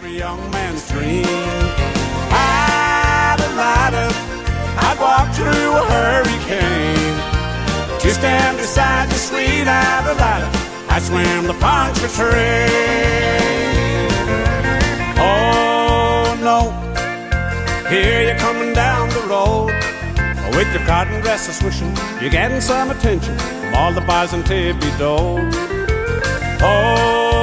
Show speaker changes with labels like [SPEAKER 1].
[SPEAKER 1] every young man's dream. Adelina, I'd walk through a hurricane to stand beside the sweet Adelina. I swam the Pontchartrain. Oh no, here you're coming down the road with your cotton dress a-swishing. You're getting some attention from all the boys in Thibodaux. Oh,